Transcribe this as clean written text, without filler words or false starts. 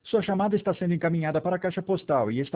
Sua chamada está sendo encaminhada para a caixa postal e está